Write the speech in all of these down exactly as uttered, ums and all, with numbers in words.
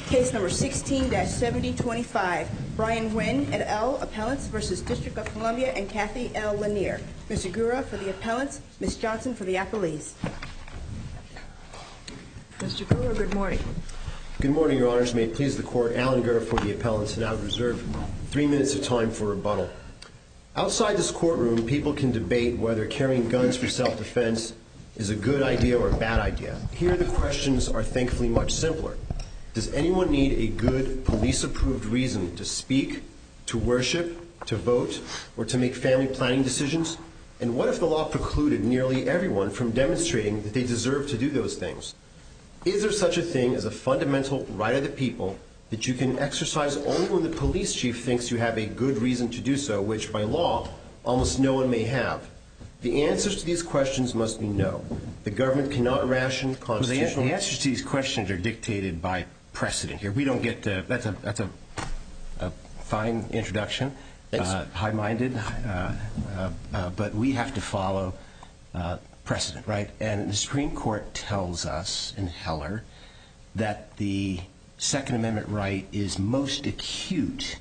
Case number sixteen seventy twenty-five, Brian Nguyen et al. Appellants versus District of Columbia and Kathy L. Lanier. Mister Gura for the appellants, Miz Johnson for the appellees. Mister Gura, good morning. Good morning, Your Honors. May it please the Court, Alan Gura for the appellants, and I would reserve three minutes of time for rebuttal. Outside this courtroom, people can debate whether carrying guns for self-defense is a good idea or a bad idea. Here, the questions are thankfully much simpler. Does anyone need a good, police-approved reason to speak, to worship, to vote, or to make family planning decisions? And what if the law precluded nearly everyone from demonstrating that they deserve to do those things? Is there such a thing as a fundamental right of the people that you can exercise only when the police chief thinks you have a good reason to do so, which by law, almost no one may have? The answers to these questions must be no. The government cannot ration constitutional... Well, the, the answers to these questions are dictated by precedent here. We don't get to... That's a, that's a, a fine introduction, uh, high-minded, uh, uh, uh, but we have to follow uh, precedent, right? And the Supreme Court tells us in Heller that the Second Amendment right is most acute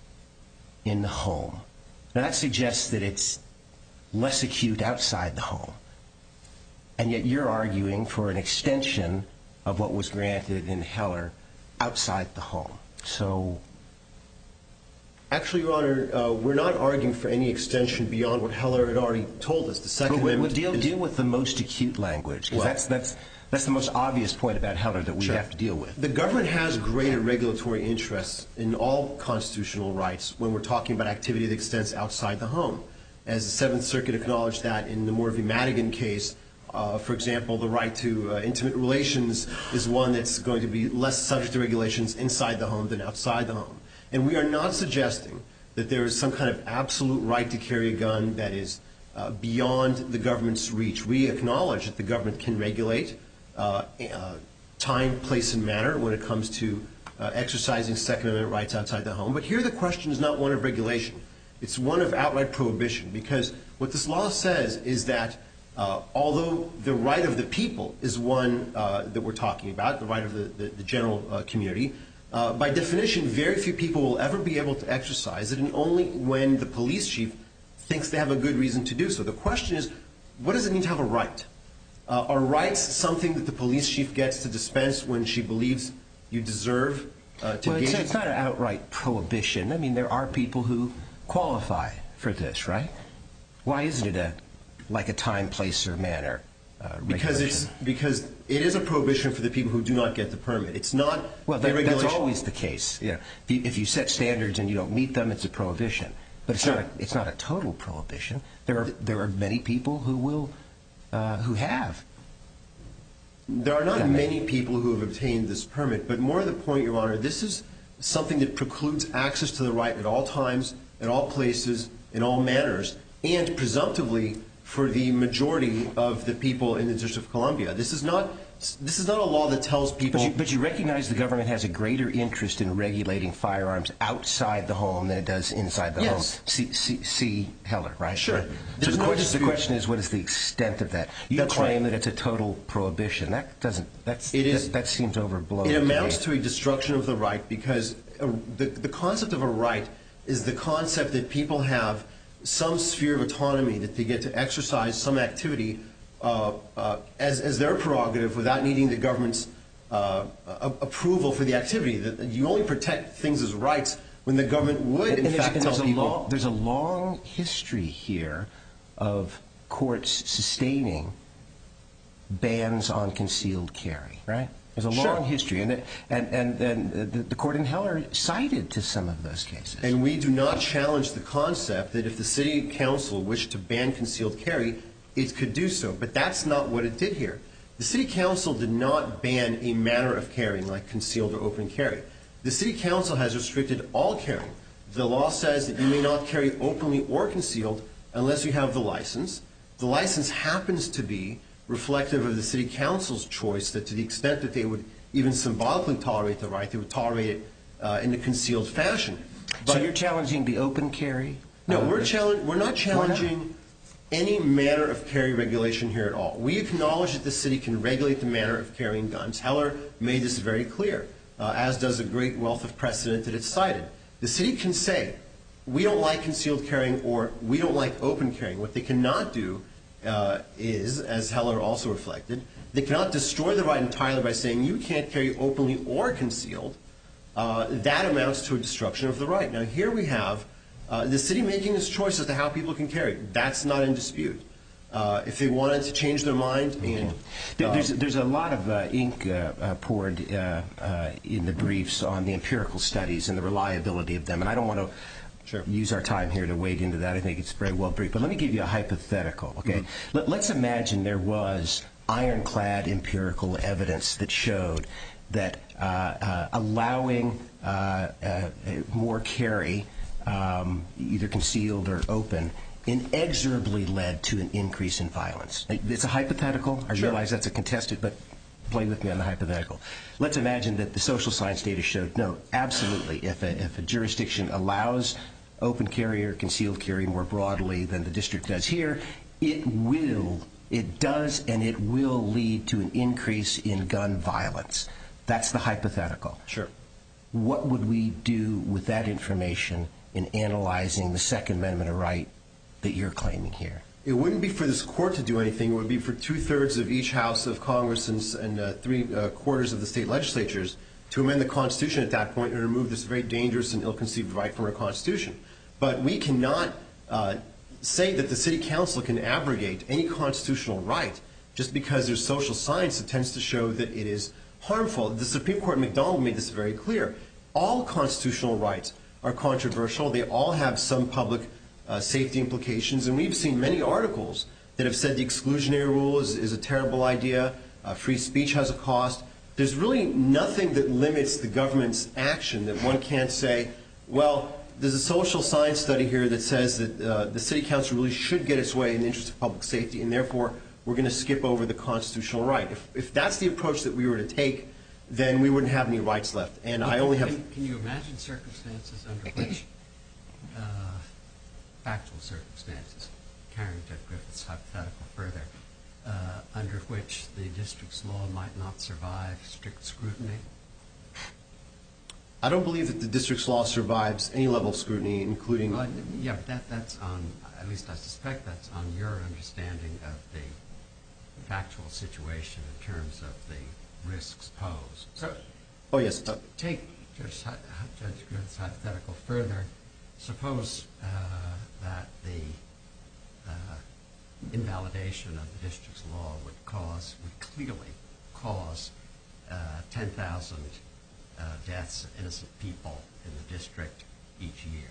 in the home. Now, that suggests that it's less acute outside the home. And yet you're arguing for an extension of what was granted in Heller outside the home. So... Actually, Your Honor, uh, we're not arguing for any extension beyond what Heller had already told us. The Second but Amendment... Deal, is, deal with the most acute language, because well, that's, that's, that's the most obvious point about Heller that we sure. have to deal with. The government has greater regulatory interests in all constitutional rights when we're talking about activity that extends outside the home. As the Seventh Circuit acknowledged that in the Moore v. Madigan case, uh, for example, the right to uh, intimate relations is one that's going to be less subject to regulations inside the home than outside the home. And we are not suggesting that there is some kind of absolute right to carry a gun that is uh, beyond the government's reach. We acknowledge that the government can regulate uh, uh, time, place, and manner when it comes to uh, exercising Second Amendment rights outside the home. But here the question is not one of regulation. It's one of outright prohibition, because what this law says is that uh, although the right of the people is one uh, that we're talking about, the right of the, the, the general uh, community, uh, by definition, very few people will ever be able to exercise it, and only when the police chief thinks they have a good reason to do so. The question is, what does it mean to have a right? Uh, are rights something that the police chief gets to dispense when she believes you deserve uh, to well, engage? Well, it's, it's not an outright prohibition. I mean, there are people who qualify for this, right? Why isn't it a like a time, place, or manner uh, because it's because it is a prohibition for the people who do not get the permit. It's not well. a That, regulation. That's always the case. Yeah. If you, if you set standards and you don't meet them, it's a prohibition. But it's sure. not. A, it's not a total prohibition. There are there are many people who will uh, who have. There are not many people who have obtained this permit, but more to the point, Your Honor, this is something that precludes access to the right at all times, in all places, in all manners, and presumptively for the majority of the people in the District of Columbia. This is not this is not a law that tells people... But you, but you recognize the government has a greater interest in regulating firearms outside the home than it does inside the yes. home. See, see, see Heller, right? Sure. Right. So the, no question, the question is, what is the extent of that? You That's claim right. that it's a total prohibition. That doesn't... That's, it is, that, that seems overblown. It amounts to, to a destruction of the right because a, the, the concept of a right is the concept that people have some sphere of autonomy, that they get to exercise some activity uh, uh, as, as their prerogative without needing the government's uh, a, approval for the activity. That you only protect things as rights when the government would, in and fact, tell there's people... A long, there's a long history here of courts sustaining bans on concealed carry, right? There's a Sure. long history, and it, and and, and the, the court in Heller cited to some of those cases. And we do not challenge the concept that if the city council wished to ban concealed carry, it could do so. But that's not what it did here. The city council did not ban a manner of carrying like concealed or open carry. The city council has restricted all carrying. The law says that you may not carry openly or concealed unless you have the license. The license happens to be reflective of the city council's choice that to the extent that they would even symbolically tolerate the right, they would tolerate it uh, in a concealed fashion. But so you're challenging the open carry? No, uh, we're, challenge, we're not challenging any manner of carry regulation here at all. We acknowledge that the city can regulate the manner of carrying guns. Heller made this very clear. uh, as does a great wealth of precedent that it's cited. The city can say, we don't like concealed carrying or we don't like open carrying. What they cannot do uh, is, as Heller also reflected, they cannot destroy the right entirely by saying you can't carry openly or concealed. Uh, that amounts to a destruction of the right. Now, here we have uh, the city making its choice as to how people can carry. That's not in dispute. Uh, if they wanted to change their mind, and uh, there's there's a lot of uh, ink uh, uh, poured uh, uh, in the briefs on the empirical studies and the reliability of them, and I don't want to sure. use our time here to wade into that. I think it's very well briefed. But let me give you a hypothetical. Okay, mm-hmm. Let, let's imagine there was ironclad empirical evidence that showed that uh, uh, allowing uh, uh, more carry, um, either concealed or open, inexorably led to an increase in violence. It's a hypothetical. I sure. realize that's a contested, but play with me on the hypothetical. Let's imagine that the social science data showed, no, absolutely, if a, if a jurisdiction allows open carry or concealed carry more broadly than the district does here, it will, it does and it will lead to an increase in gun violence. That's the hypothetical. Sure. What would we do with that information in analyzing the Second Amendment right that you're claiming here? It wouldn't be for this court to do anything. It would be for two-thirds of each house of Congress and, and uh, three uh, quarters of the state legislatures to amend the Constitution at that point and remove this very dangerous and ill-conceived right from our Constitution. But we cannot uh, say that the City Council can abrogate any constitutional right just because there's social science that tends to show that it is harmful. The Supreme Court in McDonald made this very clear. All constitutional rights are controversial. They all have some public uh, safety implications, and we've seen many articles that have said the exclusionary rule is, is a terrible idea, uh, free speech has a cost. There's really nothing that limits the government's action that one can't say, well, there's a social science study here that says that uh, the City Council really should get its way in the interest of public safety, and therefore we're going to skip over the constitutional right. If, if that's the approach that we were to take, then we wouldn't have any rights left. And well, I only can, have. Can you imagine circumstances under which, uh, factual circumstances, carrying Judge Griffith's hypothetical further, uh, under which the district's law might not survive strict scrutiny? I don't believe that the district's law survives any level of scrutiny, including. Well, yeah, but that, that's on. At least I suspect that's on your understanding of the factual situation in terms of the risks posed. So, oh yes. Uh, take Judge, Judge Griffith's hypothetical further. Suppose uh, that the uh, invalidation of the district's law would cause, would clearly cause uh, ten thousand uh, deaths of innocent people in the district each year.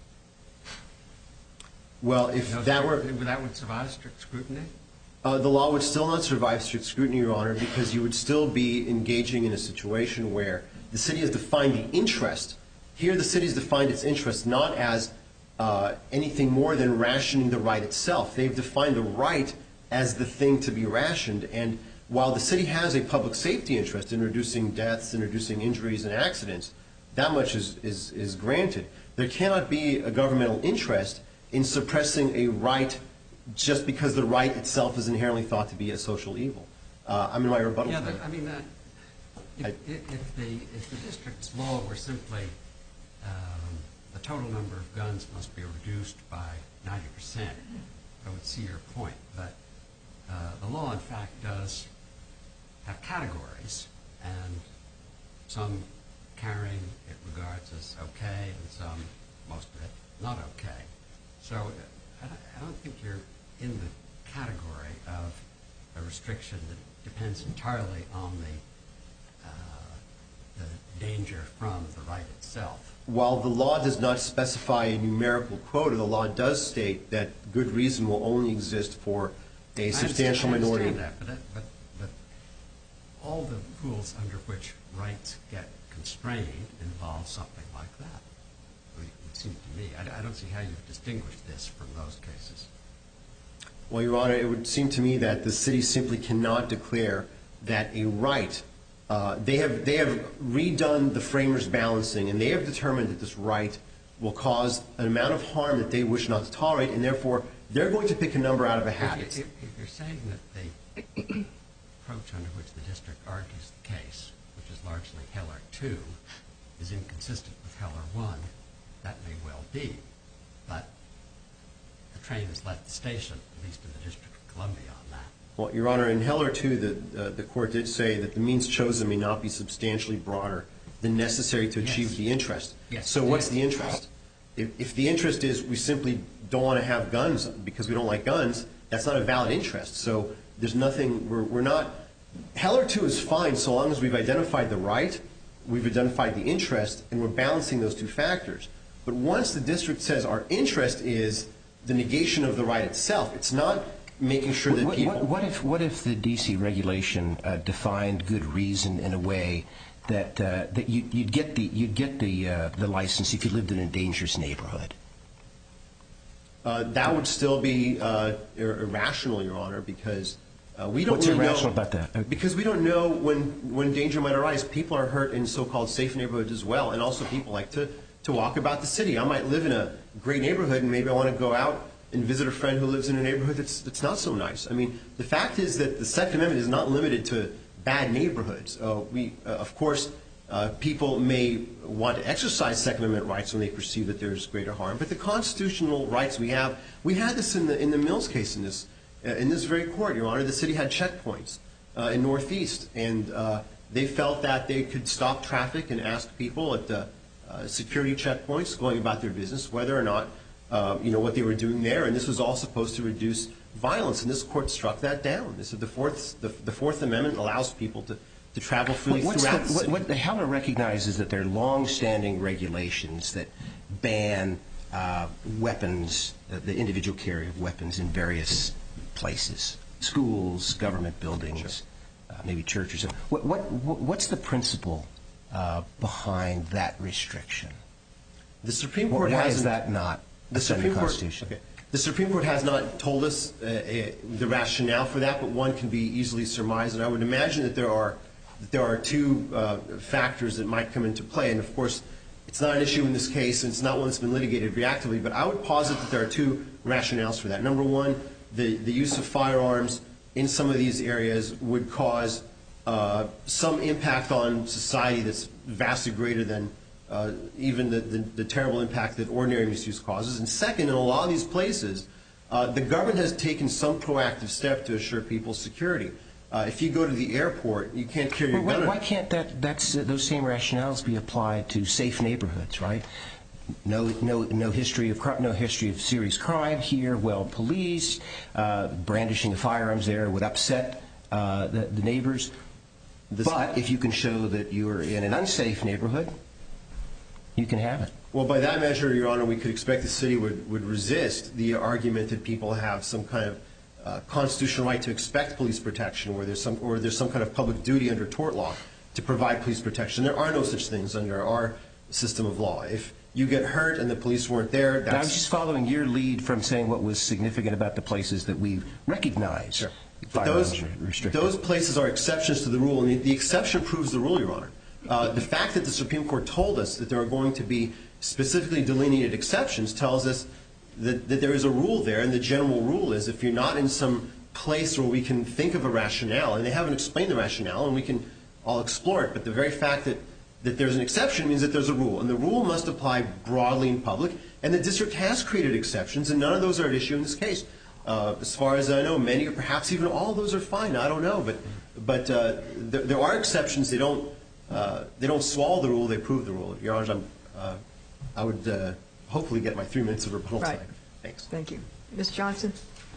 Well, if you know, that were that would survive strict scrutiny. Uh, the law would still not survive strict scrutiny, Your Honor, because you would still be engaging in a situation where the city has defined the interest. Here the city has defined its interest not as uh, anything more than rationing the right itself. They've defined the right as the thing to be rationed. And while the city has a public safety interest in reducing deaths and reducing injuries and accidents, that much is, is, is granted. There cannot be a governmental interest in suppressing a right just because the right itself is inherently thought to be a social evil. Uh, I'm in my rebuttal. Yeah, but I mean, uh, if, I, if, if the if the district's law were simply um, the total number of guns must be reduced by ninety percent, I would see your point. But uh, the law, in fact, does have categories, and some carrying it regards as okay, and some, most of it, not okay. So I don't, I don't think you're in the category of a restriction that depends entirely on the, uh, the danger from the right itself. While the law does not specify a numerical quota, the law does state that good reason will only exist for a substantial I understand, minority. I understand that, but, that, but, but all the rules under which rights get constrained involve something like that. It would seem to me. I, I don't see how you've distinguished this from those cases. Well, Your Honor, it would seem to me that the city simply cannot declare that a right. Uh, they have they have redone the framers' balancing, and they have determined that this right will cause an amount of harm that they wish not to tolerate, and therefore they're going to pick a number out of a hat. If, you, if, if you're saying that the approach under which the district argues the case, which is largely largely Heller two is inconsistent with Heller one, that may well be. But the train has left the station, at least in the District of Columbia, on that. Well, Your Honor, in Heller two, the, uh, the court did say that the means chosen may not be substantially broader than necessary to achieve Yes. the interest. Yes. So what's the interest? If, if the interest is we simply don't want to have guns because we don't like guns, that's not a valid interest. So there's nothing, we're, we're not, Heller two is fine so long as we've identified the right, we've identified the interest, and we're balancing those two factors. But once the district says our interest is the negation of the right itself, it's not making sure that what, people... What, what, if, what if the D C regulation uh, defined good reason in a way that uh, that you, you'd get the you'd get the uh, the license if you lived in a dangerous neighborhood? Uh, that would still be uh, ir- irrational, Your Honor, because uh, we don't What's really irrational know, about that? Because we don't know when when danger might arise. People are hurt in so-called safe neighborhoods as well, and also people like to, to walk about the city. I might live in a great neighborhood, and maybe I want to go out and visit a friend who lives in a neighborhood that's, that's not so nice. I mean, the fact is that the Second Amendment is not limited to bad neighborhoods. Uh, we, uh, of course, uh, people may want to exercise Second Amendment rights when they perceive that there's greater harm, but the constitutional rights we have, we had this in the in the Mills case in this uh, in this very court, Your Honor. The city had checkpoints uh, in Northeast, and uh, they felt that they could stop traffic and ask people at the uh, security checkpoints going about their business whether or not uh, you know what they were doing there, and this was all supposed to reduce violence, and this court struck that down. This is the Fourth the, the Fourth Amendment allows people to, to travel freely What's throughout the, the what, city. what the Heller recognizes that there are long-standing regulations that ban uh, weapons, uh, the individual carry of weapons in various places, schools, government buildings, uh, maybe churches. What, what what's the principle uh, behind that restriction? The Supreme Court Why hasn't. is that not The a Supreme Court, Constitution? okay. The Supreme Court has not told us uh, uh, the rationale for that, but one can be easily surmised. And I would imagine that there are that there are two uh, factors that might come into play. And of course, it's not an issue in this case, and it's not one that's been litigated reactively. But I would posit that there are two rationales for that. Number one, the the use of firearms in some of these areas would cause uh, some impact on society that's vastly greater than Uh, even the, the, the terrible impact that ordinary misuse causes. And second, in a lot of these places, uh, the government has taken some proactive step to assure people's security. Uh, if you go to the airport, you can't carry your Well, gun. why, why can't that that's uh, those same rationales be applied to safe neighborhoods, right? No, no, no history of cri- no history of serious crime here. Well, police uh, brandishing of firearms there would upset uh, the, the neighbors. This- but if you can show that you're in an unsafe neighborhood, you can have it. Well, by that measure, Your Honor, we could expect the city would, would resist the argument that people have some kind of uh, constitutional right to expect police protection, or there's some or there's some kind of public duty under tort law to provide police protection. There are no such things under our system of law. If you get hurt and the police weren't there, that's... I was just following your lead from saying what was significant about the places that we recognize. Sure. But Firearms those, are restricted. those places are exceptions to the rule, and the, the exception proves the rule, Your Honor. Uh, the fact that the Supreme Court told us that there are going to be specifically delineated exceptions tells us that, that there is a rule there, and the general rule is if you're not in some place where we can think of a rationale, and they haven't explained the rationale, and we can all explore it, but the very fact that, that there's an exception means that there's a rule, and the rule must apply broadly in public, and the district has created exceptions, and none of those are at issue in this case. Uh, as far as I know, many or perhaps even all of those are fine. I don't know, but but uh, there, there are exceptions. They don't uh, they don't swallow the rule. They prove the rule. Your Honor, I'm, uh, I would uh, hopefully get my three minutes of rebuttal Right. time. Thanks. Thank you. Miz Johnson?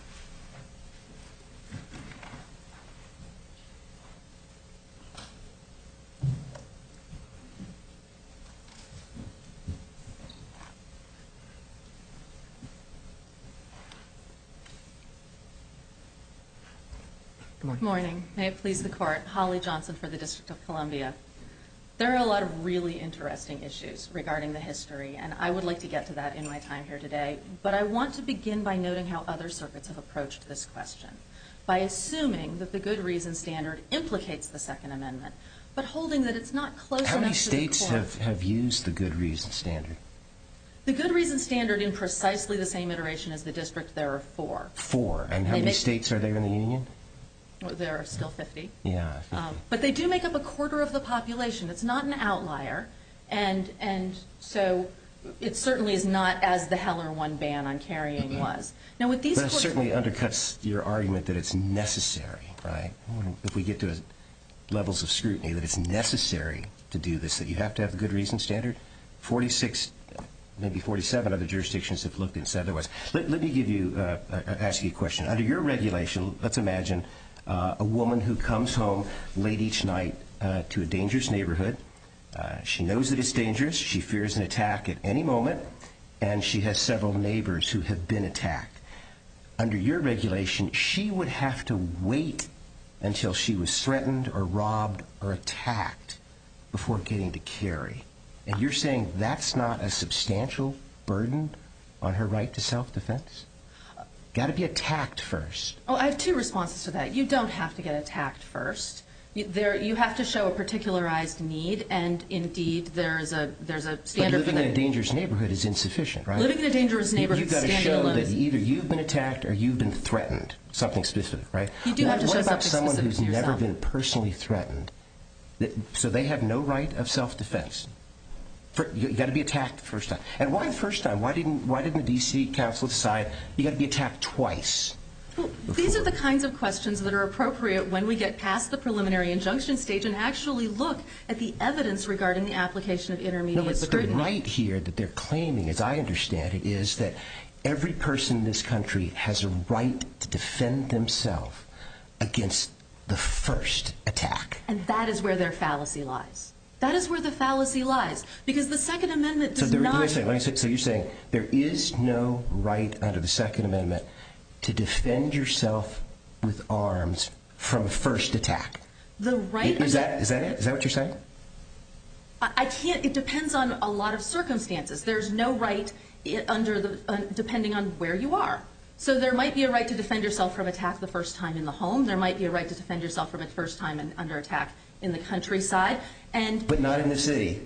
Good morning. May it please the Court. Holly Johnson for the District of Columbia. There are a lot of really interesting issues regarding the history, and I would like to get to that in my time here today. But I want to begin by noting how other circuits have approached this question, by assuming that the good reason standard implicates the Second Amendment, but holding that it's not close How enough many to the states court. have, have used the good reason standard? The good reason standard in precisely the same iteration as the district, there are four. Four. And how They many make- states are there in the union? Well, there are still fifty. Yeah. Um, but they do make up a quarter of the population. It's not an outlier. And and so it certainly is not as the Heller one ban on carrying was. Now, with these But it courts, certainly undercuts your argument that it's necessary, right? If we get to levels of scrutiny, that it's necessary to do this, that you have to have the good reason standard. forty-six, maybe forty-seven other jurisdictions have looked and said otherwise. Let, let me give you, uh, ask you a question. Under your regulation, let's imagine uh, a woman who comes home late each night uh, to a dangerous neighborhood. Uh, she knows that it's dangerous. She fears an attack at any moment, and she has several neighbors who have been attacked. Under your regulation, she would have to wait until she was threatened or robbed or attacked before getting to carry. And you're saying that's not a substantial burden on her right to self-defense? Got to be attacked first. Oh, I have two responses to that. You don't have to get attacked first. You, there, you have to show a particularized need, and indeed, there's a there's a standard. But living for in a dangerous neighborhood is insufficient, right? Living in a dangerous neighborhood, you've got to standing show alone that is- either you've been attacked or you've been threatened, something specific, right? You do what, have to what show about something someone specific who's to never yourself. been personally threatened? That, so they have no right of self-defense. For, you, you got to be attacked the first time. And why the first time? Why didn't Why didn't the D C Council decide you got to be attacked twice? Well, these are the kinds of questions that are appropriate when we get past the preliminary injunction stage and actually look at the evidence regarding the application of intermediate No, but, but the scrutiny. right here that they're claiming, as I understand it, is that every person in this country has a right to defend themselves against the first attack. And that is where their fallacy lies. That is where the fallacy lies. Because the Second Amendment does so there, not... Wait a second, let me say, so you're saying there is no right under the Second Amendment to defend yourself with arms from a first attack? The right... Is that, is that it? Is that what you're saying? I I can't... It depends on a lot of circumstances. There's no right i- under the... Uh, depending on where you are. So there might be a right to defend yourself from attack the first time in the home. There might be a right to defend yourself from a first time in, under attack in the countryside. And But not in the city.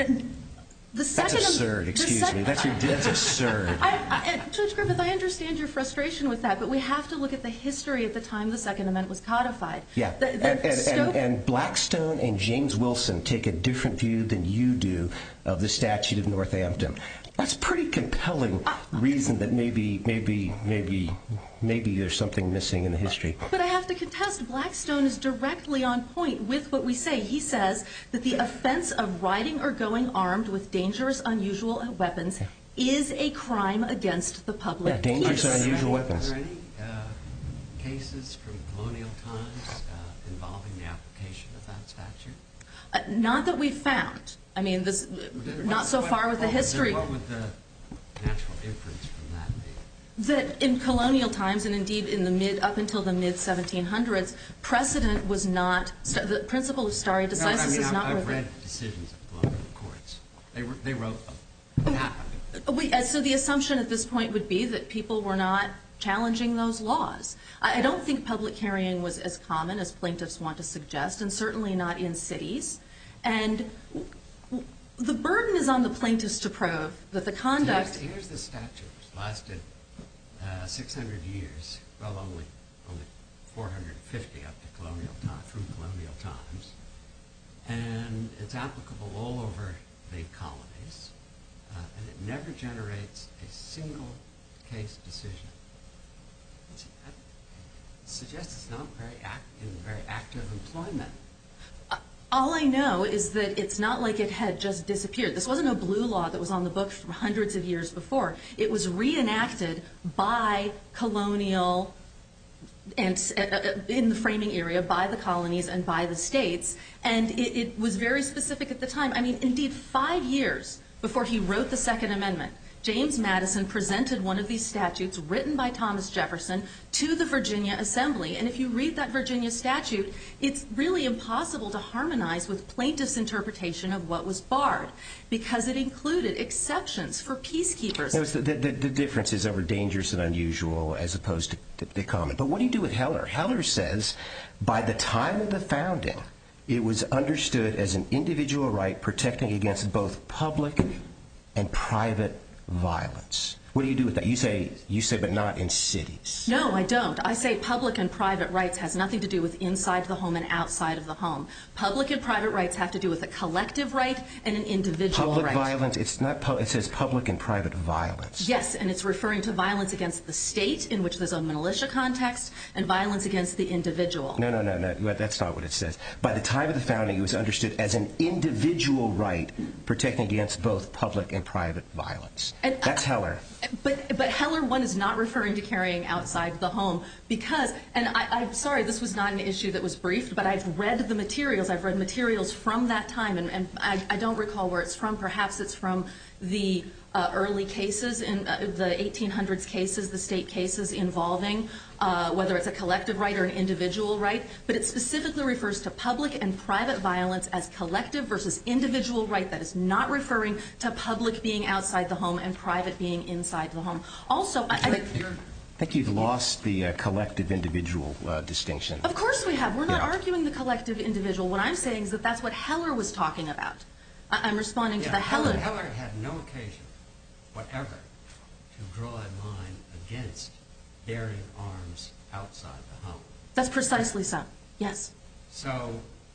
the That's second... absurd, the excuse sec- me. That's, that's absurd. I, I, and Judge Griffith, I understand your frustration with that, but we have to look at the history at the time the Second Amendment was codified. Yeah, The, the and, and, scope- and, and Blackstone and James Wilson take a different view than you do of the Statute of Northampton. That's pretty compelling reason that maybe, maybe, maybe, maybe there's something missing in the history. But I have to contest, Blackstone is directly on point with what we say. He says that the offense of riding or going armed with dangerous, unusual weapons is a crime against the public Yeah, dangerous peace. and unusual Are there weapons. any uh, cases from colonial times uh, involving the application of that statute? Uh, not that we've found. I mean, this not so What- far with the what would history. What would the natural inference from that be? That in colonial times, and indeed in the mid up until the mid seventeen hundreds, precedent was not st- the principle of stare decisis No, I mean, is I've, not I've worth it. read decisions of colonial courts. They, were, they wrote them. It happened. We, uh, so the assumption at this point would be that people were not challenging those laws. I, I don't think public carrying was as common as plaintiffs want to suggest, and certainly not in cities. And w- w- the burden is on the plaintiffs to prove that the conduct. Here's, here's the statute, which lasted uh, six hundred years. Well, only only four hundred fifty up to colonial time, through colonial times, and it's applicable all over the colonies, uh, and it never generates a single case decision. It's, it suggests it's not very act, in very active employment. All I know is that it's not like it had just disappeared. This wasn't a blue law that was on the books from hundreds of years before. It was reenacted by colonial and uh, uh, in the framing area by the colonies and by the states, and it, it was very specific at the time. I mean, indeed, five years before he wrote the Second Amendment, James Madison presented one of these statutes written by Thomas Jefferson to the Virginia Assembly. And if you read that Virginia statute, it's really impossible to harmonize with plaintiffs' interpretation of what was barred because it included exceptions for peacekeepers. No, it's the, the, the difference is over dangerous and unusual as opposed to the, the common. But what do you do with Heller? Heller says by the time of the founding, it was understood as an individual right protecting against both public and private violence. What do you do with that? You say, you say, but not in cities. No, I don't. I say public and private rights has nothing to do with inside the home and outside of the home. Public and private rights have to do with a collective right and an individual Public right. violence, it's not, pu- it says public and private violence. Yes, and it's referring to violence against the state, in which there's a militia context, and violence against the individual. No, no, no, no, that's not what it says. By the time of the founding, it was understood as an individual right protecting against both public and private violence. And, that's Heller. But but Heller one is not referring to carrying outside the home because, and I, I'm sorry, this was not an issue that was briefed, but I've read the materials. I've read materials from that time, and, and I, I don't recall where it's from. Perhaps it's from the uh, early cases, in uh, the eighteen hundreds cases, the state cases involving uh, whether it's a collective right or an individual right. But it specifically refers to public and private violence as collective versus individual right. That is not referring to public being outside the home and private being inside the home. Also, I, I I think you've lost the uh, collective individual uh, distinction. Of course we have. We're not Yeah. arguing the collective individual. What I'm saying is that that's what Heller was talking about. I, I'm responding Yeah, to the Heller, Heller. Heller had no occasion whatever to draw a line against bearing arms outside the home. That's precisely so. Yes. So,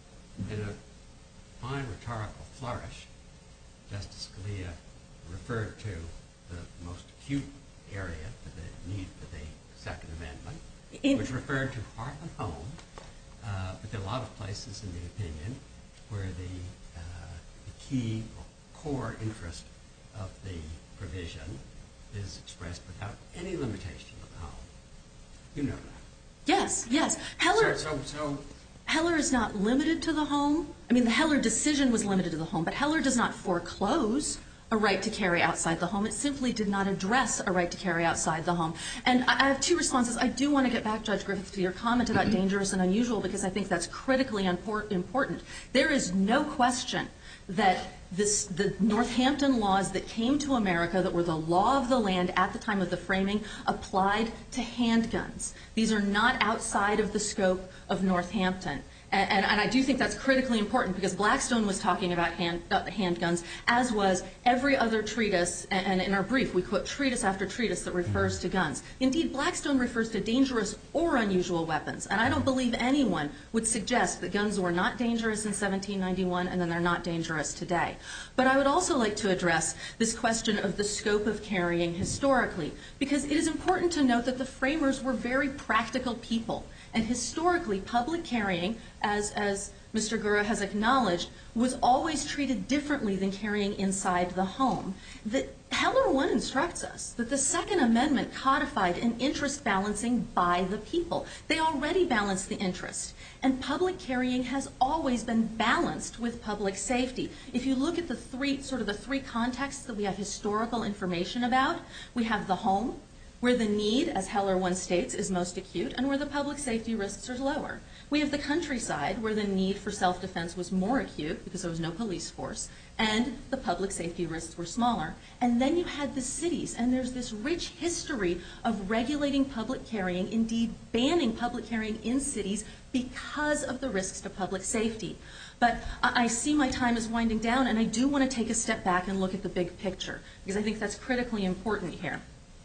in a fine rhetorical flourish, Justice Scalia referred to the most acute area for the need for the Second Amendment, In- which referred to hearth and home, uh, but there are a lot of places in the opinion where the, uh, the key or core interest of the provision is expressed without any limitation of the home. You know that. Yes. Yes. Heller. So, so, so Heller is not limited to the home. I mean, the Heller decision was limited to the home, but Heller does not foreclose a right to carry outside the home. It simply did not address a right to carry outside the home. And I I have two responses. I do want to get back, Judge Griffith, to your comment about dangerous and unusual, because I think that's critically import- important. There is no question that this, the Northampton laws that came to America, that were the law of the land at the time of the framing, applied to handguns. These are not outside of the scope of Northampton. And, and, and I do think that's critically important, because Blackstone was talking about hand, uh, handguns, as was every other treatise, and, and in our brief we quote treatise after treatise that refers to guns. Indeed, Blackstone refers to dangerous or unusual weapons, and I don't believe anyone would suggest that guns were not dangerous in seventeen ninety-one and then they're not dangerous today. But I would also like to address this question of the scope of carrying historically, because it is important to note that the framers were very practical people. And historically, public carrying, as, as Mister Gura has acknowledged, was always treated differently than carrying inside the home. The, Heller one instructs us that the Second Amendment codified an interest balancing by the people. They already balanced the interest. And public carrying has always been balanced with public safety. If you look at the three, sort of the three contexts that we have historical information about, we have the home, where the need, as Heller one states, is most acute, and where the public safety risks are lower. We have the countryside, where the need for self-defense was more acute because there was no police force, and the public safety risks were smaller. And then you had the cities, and there's this rich history of regulating public carrying, indeed banning public carrying in cities because of the risks to public safety. But I see my time is winding down, and I do want to take a step back and look at the big picture, because I think that's critically important here.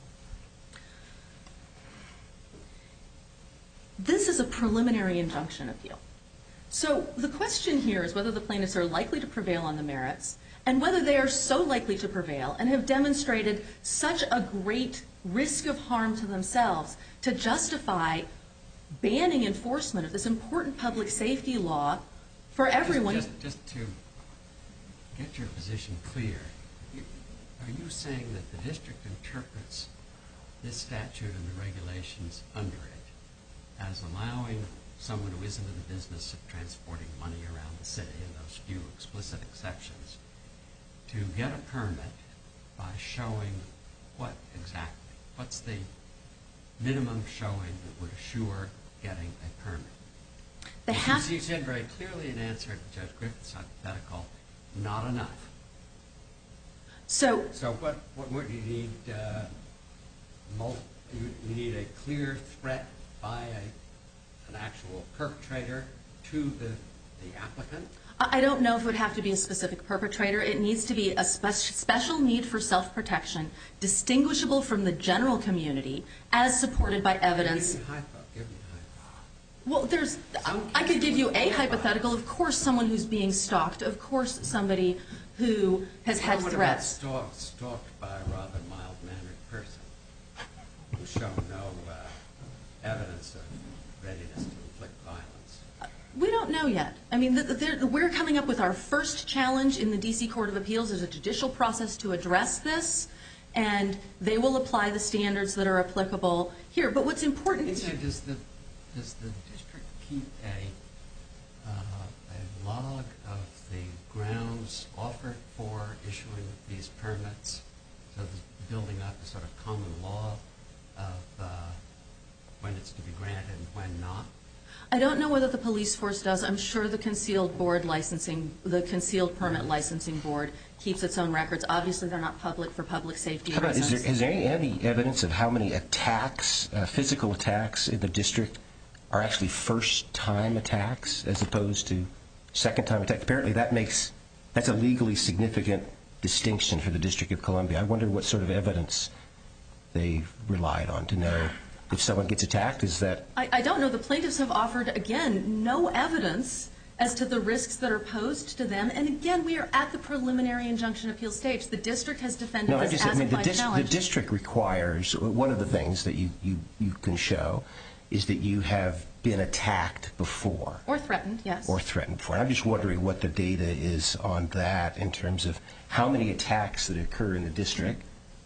This is a preliminary injunction appeal. So the question here is whether the plaintiffs are likely to prevail on the merits, and whether they are so likely to prevail and have demonstrated such a great risk of harm to themselves to justify banning enforcement of this important public safety law for everyone. Just, just, just to get your position clear, you, are you saying that the district interprets this statute and the regulations under it as allowing someone who is in the business of transporting money around the city, and those few explicit exceptions, to get a permit by showing what exactly? What's the minimum showing that would assure getting a permit? They have You said very clearly in answer to Judge Griffith's hypothetical, not enough. So, So what, what, what do you need? Uh, mul- you, you need a clear threat by a, an actual perpetrator to the, the applicant? I don't know if it would have to be a specific perpetrator. It needs to be a spe- special need for self-protection, distinguishable from the general community, as supported by evidence. Give me a hypo. Give me a hypo. Well, there's. I could give you a hypothetical. Of course, someone who's being stalked. Of course, somebody who has had what threats. About stalked, stalked by a rather mild-mannered person who's shown no uh, evidence of readiness to inflict violence. We don't know yet. I mean, the, the, we're coming up with our first challenge in the D C Court of Appeals as a judicial process to address this, and they will apply the standards that are applicable here. But what's important... Does the, does the district keep a, uh, a log of the grounds offered for issuing these permits, so the building up a sort of common law of uh, when it's to be granted and when not? I don't know whether the police force does. I'm sure the concealed board licensing, the concealed permit licensing board keeps its own records. Obviously, they're not public for public safety How about, reasons. is there, is there any, any evidence of how many attacks, uh, physical attacks in the district are actually first-time attacks as opposed to second-time attacks? Apparently, that makes that's a legally significant distinction for the District of Columbia. I wonder what sort of evidence they relied on to know if someone gets attacked. Is that... I, I don't know. The plaintiffs have offered, again, no evidence as to the risks that are posed to them. And again, we are at the preliminary injunction appeal stage. The district has defended No, I this just, as I mean, a the, fine dis- the challenge. district requires, one of the things that you, you, you can show is that you have been attacked before. Or threatened, yes. Or threatened before. I'm just wondering what the data is on that in terms of how many attacks that occur in the district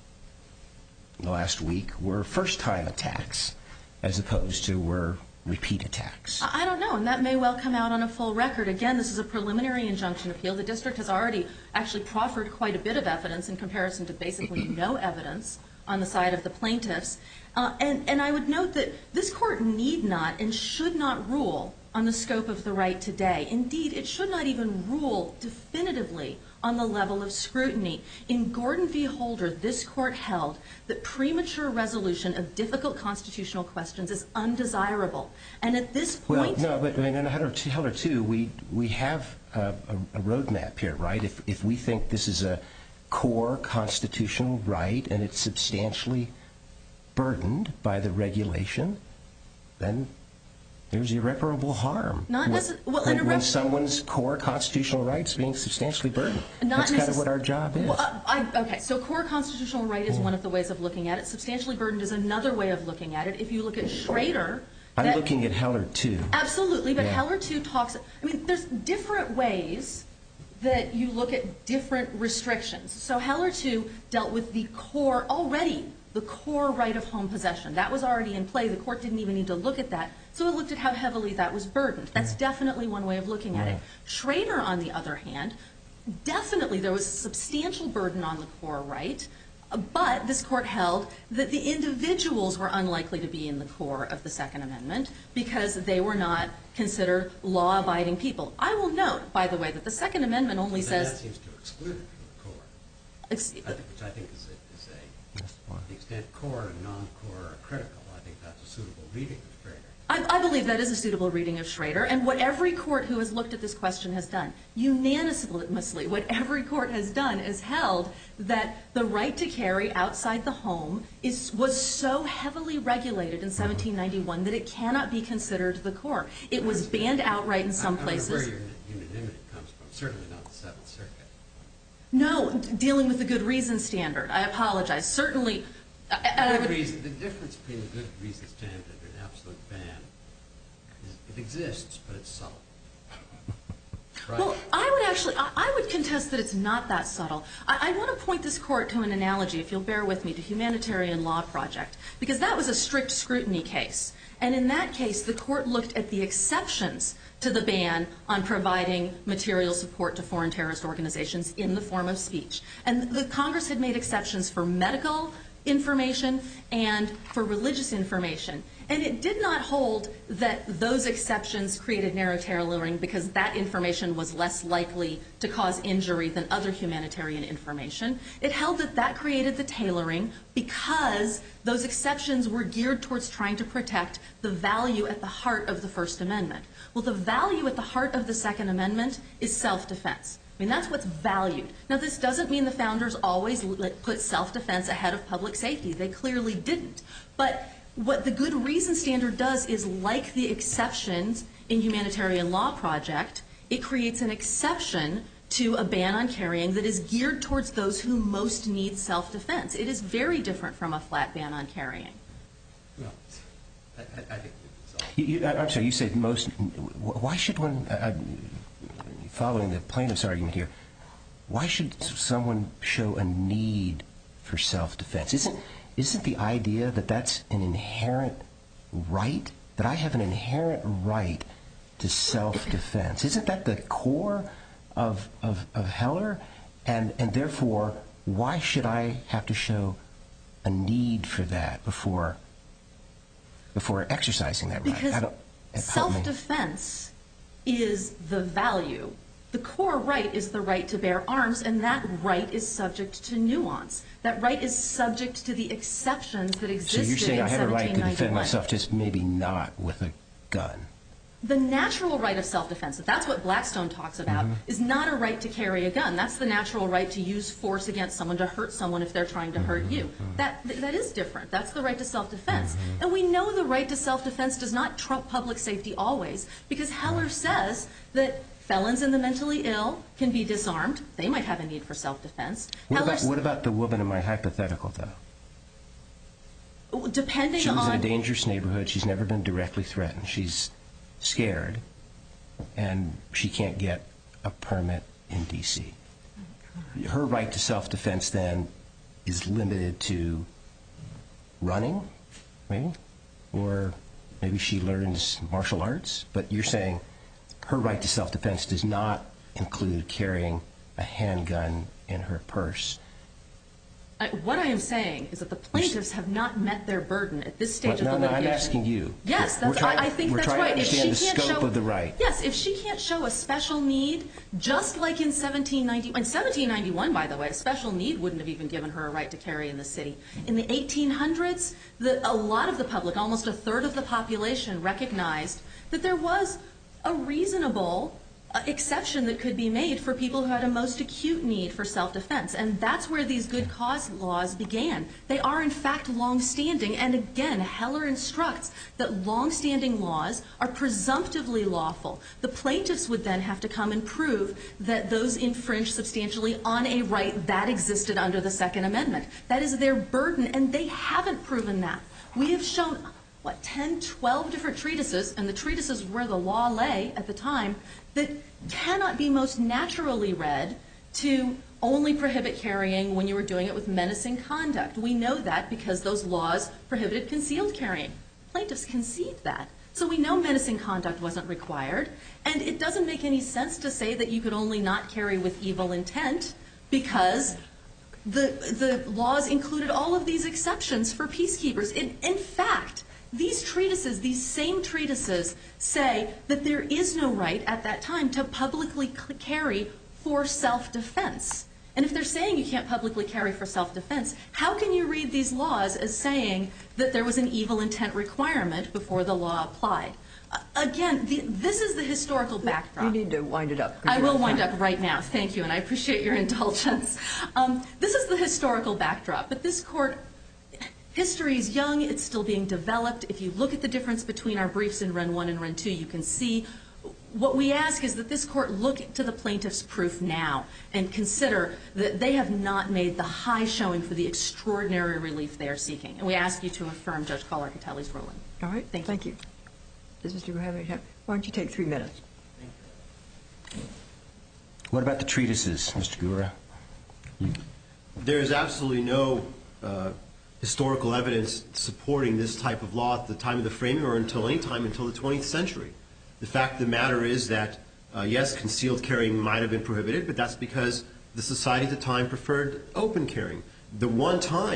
in the last week were first-time attacks as opposed to were repeat attacks. I I don't know, and that may well come out on a full record. Again, this is a preliminary injunction appeal. The district has already actually proffered quite a bit of evidence in comparison to basically no evidence on the side of the plaintiffs. Uh, and, and I would note that this court need not and should not rule on the scope of the right today. Indeed, it should not even rule definitively on the level of scrutiny. In Gordon v. Holder, this court held that premature resolution of difficult constitutional questions is undesirable. And at this point... Well, no, but I mean, in Heller two, we, we have a, a, a roadmap here, right? If, if we think this is a core constitutional right and it's substantially burdened by the regulation, then there's irreparable harm. Not when, necess- well, when, irre- when someone's core constitutional rights being substantially burdened. Not That's kind of necess- what our job is. Well, uh, I, okay, so core constitutional right is one of the ways of looking at it. Substantially burdened is another way of looking at it. If you look at Schrader... I'm that, looking at Heller two. Absolutely, but Yeah. Heller two talks... I mean, there's different ways that you look at different restrictions. So Heller two dealt with the core, already, the core right of home possession. That was already in play. The court didn't even need to look at that. So it looked at how heavily that was burdened. That's definitely one way of looking at it. Schrader, on the other hand, definitely there was a substantial burden on the core right, but this court held that the individuals were unlikely to be in the core of the Second Amendment because they were not considered law-abiding people. I will note, by the way, that the Second Amendment only But says... that seems to exclude it from the core, Ex- I think, which I think is a, is a to the extent core and non-core are critical, I think that's a suitable reading of Schrader. I, I believe that is a suitable reading of Schrader, and what every court who has looked at this question has done, unanimously, what every court has done is held that the right to carry outside the home is was so heavily regulated in seventeen ninety-one that it cannot be considered the core. It was banned outright in some I don't know places. where your unanimity comes from, certainly not the Seventh Circuit. No, d- dealing with the good reason standard. I apologize. Certainly, uh, and I Good would, reason, the difference between a good reason standard and an absolute ban is it exists, but it's subtle. Right? well, I would actually, I, I would contest that it's not that subtle. I, I want to point this court to an analogy, if you'll bear with me, to Humanitarian Law Project, because that was a strict scrutiny case. And in that case, the court looked at the exceptions to the ban on providing material support to foreign terrorist organizations in the form of speech. And the Congress had made exceptions for medical information and for religious information. And it did not hold that those exceptions created narrow tailoring because that information was less likely to cause injury than other humanitarian information. It held that that created the tailoring because those exceptions were geared towards trying to protect the value at the heart of the First Amendment. Well, the value at the heart of the Second Amendment is self-defense. I mean, that's what's valued. Now, this doesn't mean the founders always put self-defense ahead of public safety. They clearly didn't. But what the good reason standard does is, like the exceptions in Humanitarian Law Project, it creates an exception to a ban on carrying that is geared towards those who most need self-defense. It is very different from a flat ban on carrying. Well, I, I think it's all. You, you, I'm sorry, you said most. Why should one, uh, following the plaintiff's argument here, why should someone show a need for self-defense? Isn't Isn't the idea that that's an inherent right, that I have an inherent right to self-defense? Isn't that the core of of, of Heller? And and therefore, why should I have to show a need for that before before exercising that right? Because I don't, self-defense is the value. The core right is the right to bear arms, and that right is subject to nuance. That right is subject to the exceptions that existed so you're saying in I have a right to defend seventeen ninety-one. myself, just maybe not with a gun. The natural right of self-defense, that's what Blackstone talks about, Mm-hmm. is not a right to carry a gun. That's the natural right to use force against someone, to hurt someone if they're trying to Mm-hmm. hurt you. That that is different. That's the right to self-defense. Mm-hmm. And we know the right to self-defense does not trump public safety always, because Heller says that felons and the mentally ill can be disarmed. They might have a need for self-defense. What about, Heller's- what about the woman in my hypothetical, though? Depending She lives on in a dangerous neighborhood. She's never been directly threatened. She's scared, and she can't get a permit in D C Her right to self-defense, then, is limited to running, maybe? Or maybe she learns martial arts. But you're saying her right to self-defense does not include carrying a handgun in her purse. I, what I am saying is that the plaintiffs have not met their burden at this stage Well, of no, the no, litigation. I'm asking you. Yes, We're that's, trying- I, I think we're that's trying to right. If she understand the can't scope show, of the right. Yes, if she can't show a special need, just like in seventeen ninety, in seventeen ninety-one, by the way, a special need wouldn't have even given her a right to carry in the city. In the eighteen hundreds, the, a lot of the public, almost a third of the population, recognized that there was a reasonable uh, exception that could be made for people who had a most acute need for self-defense. And that's where these good cause laws began. They are, in fact, long-standing. And again, Heller instructs that long-standing laws are presumptively lawful. The plaintiffs would then have to come and prove that those infringe substantially on a right that existed under the Second Amendment. That is their burden, and they haven't proven that. We have shown, what, ten, twelve different treatises, and the treatises where the law lay at the time, that cannot be most naturally read to only prohibit carrying when you were doing it with menacing conduct. We know that because those laws prohibited concealed carrying. Plaintiffs concede that. So we know menacing conduct wasn't required, and it doesn't make any sense to say that you could only not carry with evil intent because the the laws included all of these exceptions for peacekeepers. In, in fact, these treatises, these same treatises, say that there is no right at that time to publicly c- carry for self-defense. And if they're saying you can't publicly carry for self-defense, how can you read these laws as saying that there was an evil intent requirement before the law applied? Uh, again, the, this is the historical backdrop. You need to wind it up. I will wind up right now. Thank you, and I appreciate your indulgence. Um, this is the historical backdrop, but this court, history is young. It's still being developed. If you look at the difference between our briefs in Ren one and Ren two, you can see what we ask is that this court look to the plaintiff's proof now and consider that they have not made the high showing for the extraordinary relief they are seeking. And we ask you to affirm Judge Collar-Catelli's ruling. All right. Thank you. Thank you. Does Mister Gu have any time? Why don't you take three minutes? What about the treatises, Mister Gura? There is absolutely no uh, historical evidence supporting this type of law at the time of the framing or until any time until the twentieth century. The fact of the matter is that, uh, yes, concealed carrying might have been prohibited, but that's because the society at the time preferred open carrying. The one time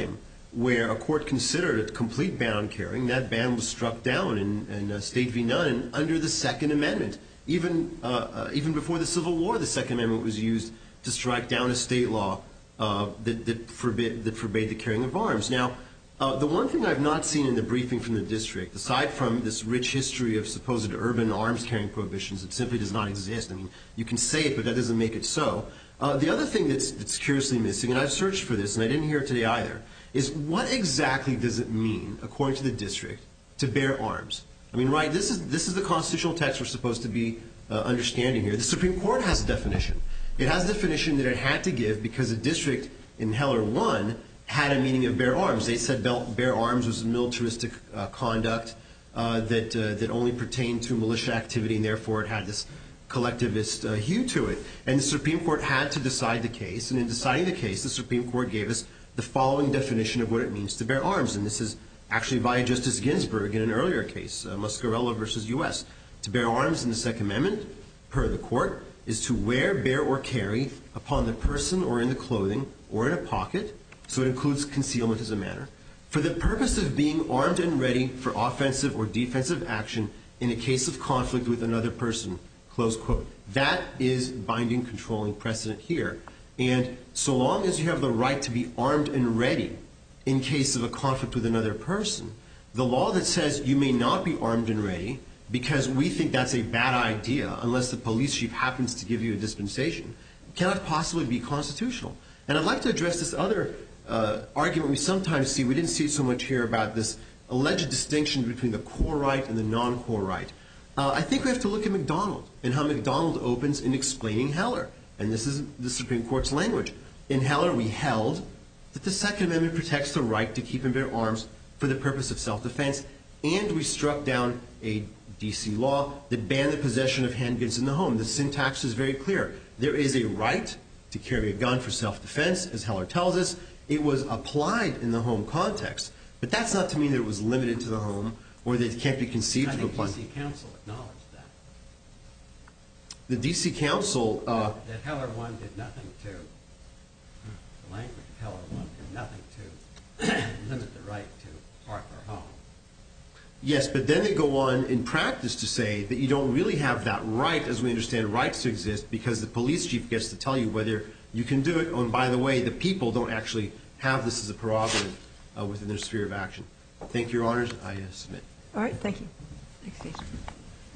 where a court considered a complete ban on carrying. That ban was struck down in, in uh, State v. Nunn under the Second Amendment. Even, uh, uh, even before the Civil War, the Second Amendment was used to strike down a state law uh, that, that, forbid, that forbade the carrying of arms. Now, uh, the one thing I've not seen in the briefing from the district, aside from this rich history of supposed urban arms carrying prohibitions, it simply does not exist. I mean, you can say it, but that doesn't make it so. Uh, the other thing that's, that's curiously missing, and I've searched for this, and I didn't hear it today either, is what exactly does it mean, according to the district, to bear arms? I mean, right, this is, this is the constitutional text we're supposed to be uh, understanding here. The Supreme Court has a definition. It has a definition that it had to give because the district in Heller one had a meaning of bear arms. They said bear arms was militaristic uh, conduct uh, that, uh, that only pertained to militia activity, and therefore it had this collectivist uh, hue to it. And the Supreme Court had to decide the case, and in deciding the case, the Supreme Court gave us the following definition of what it means to bear arms, and this is actually via Justice Ginsburg in an earlier case, uh, Muscarella versus U S To bear arms in the Second Amendment, per the court, is to wear, bear, or carry upon the person or in the clothing or in a pocket, so it includes concealment as a manner, for the purpose of being armed and ready for offensive or defensive action in a case of conflict with another person, close quote. That is binding, controlling precedent here. And so long as you have the right to be armed and ready in case of a conflict with another person, the law that says you may not be armed and ready because we think that's a bad idea unless the police chief happens to give you a dispensation cannot possibly be constitutional. And I'd like to address this other uh, argument we sometimes see. We didn't see it so much here about this alleged distinction between the core right and the non-core right. Uh, I think we have to look at McDonald and how McDonald opens in explaining Heller. And this is the Supreme Court's language. In Heller, we held that the Second Amendment protects the right to keep and bear arms for the purpose of self-defense, and we struck down a D C law that banned the possession of handguns in the home. The syntax is very clear. There is a right to carry a gun for self-defense, as Heller tells us. It was applied in the home context, but that's not to mean that it was limited to the home or that it can't be conceived of applying. I think D C Council acknowledged that. The D C Council... Uh, that Heller one did nothing to, the language of Heller one did nothing to limit the right to park or home. Yes, but then they go on in practice to say that you don't really have that right, as we understand rights to exist, because the police chief gets to tell you whether you can do it. Oh, and by the way, the people don't actually have this as a prerogative uh, within their sphere of action. Thank you, Your Honors. I uh, submit. All right, thank you. Next case.